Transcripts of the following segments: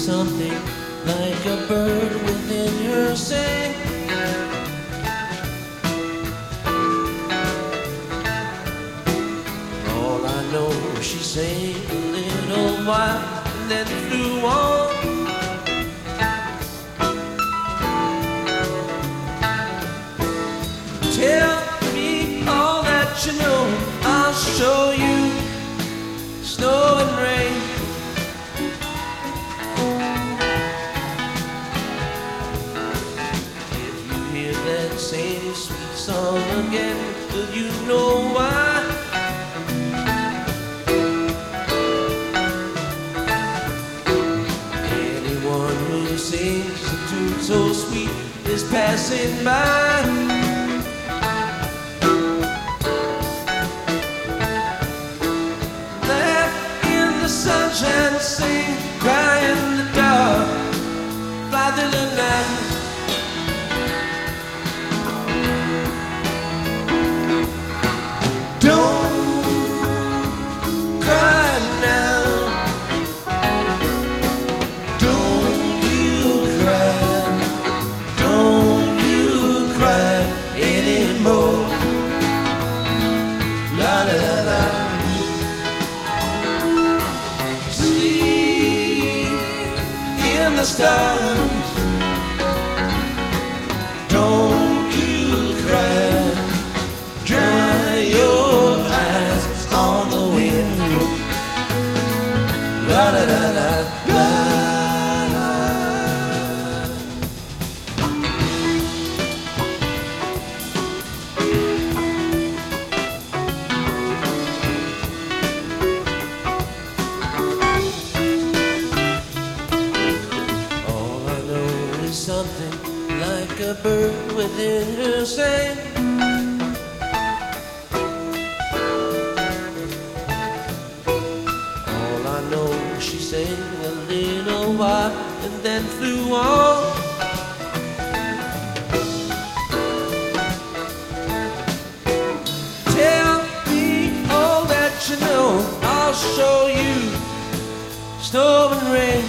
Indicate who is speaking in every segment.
Speaker 1: something like a bird within her sing. All I know, she sang a little while and then flew on. Tell me all that you know, I'll show you snow and rain. If you hear that same sweet song again, will you know why? Anyone who sings a tune so sweet is passing by. Sunshine, sing, cry in the dark, fly through the night. Don't cry now. Don't you cry. Don't you cry anymore. La la la la. In the stars, don't you cry, dry your eyes on the wind. La la la la la la. Something like a bird within her sang. All I know, she sang a little while and then flew on. Tell me all that you know, I'll show you snow and rain.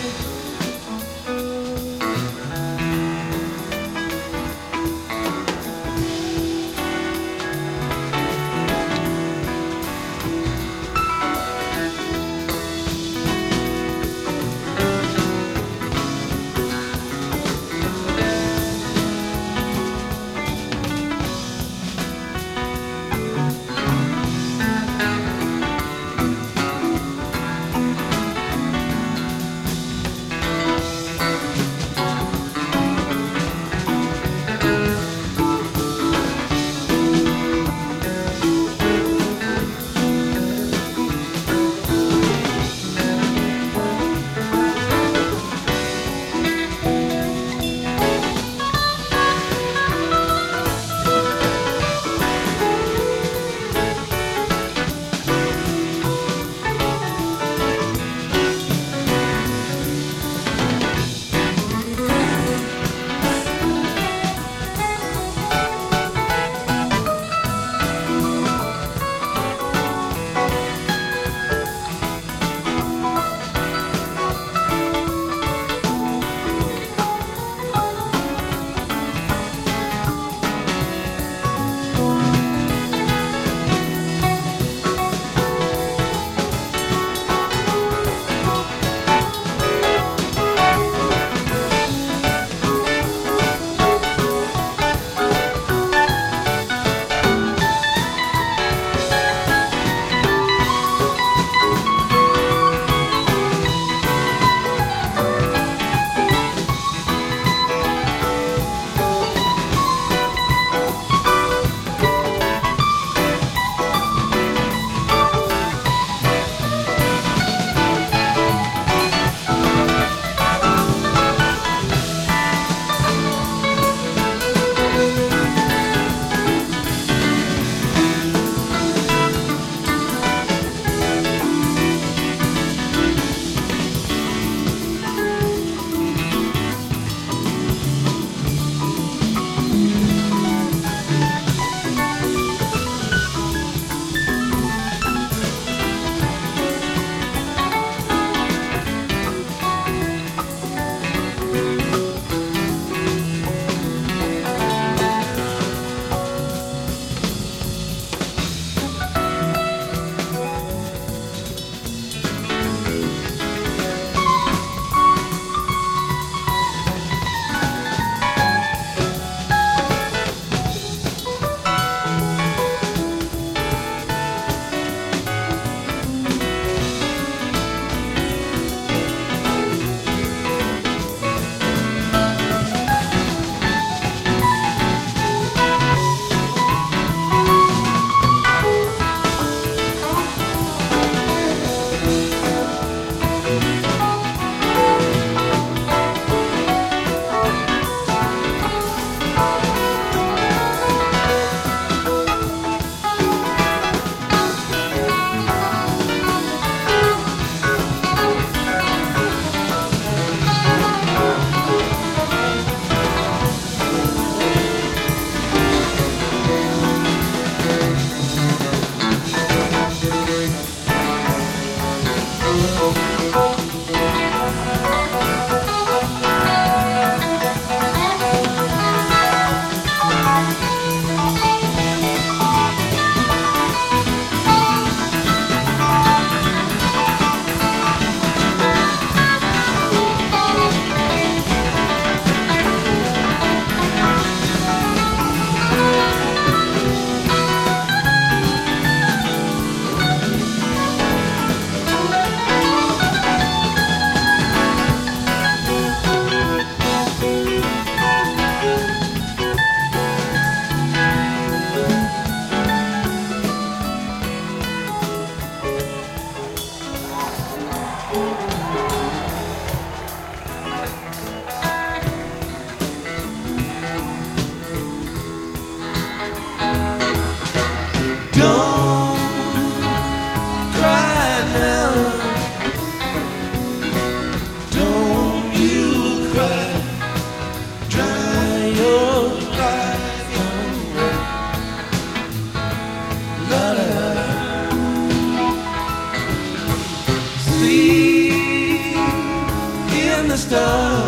Speaker 1: star.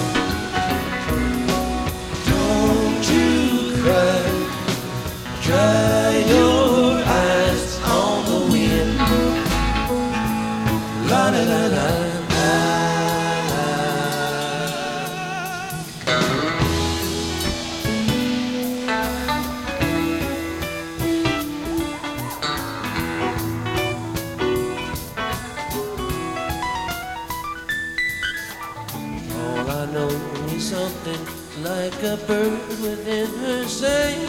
Speaker 1: Don't you cry, dry your eyes on the wind. La la la la. All I know is something like a bird within her sing.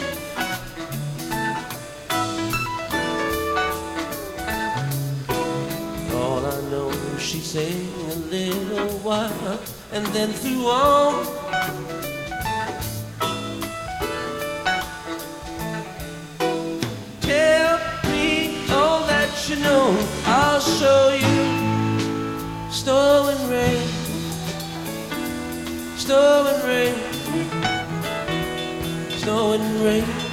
Speaker 1: All I know, she sang a little while and then threw on. Tell me all that you know, I'll show you. Snow and rain, snow and rain, snow and rain.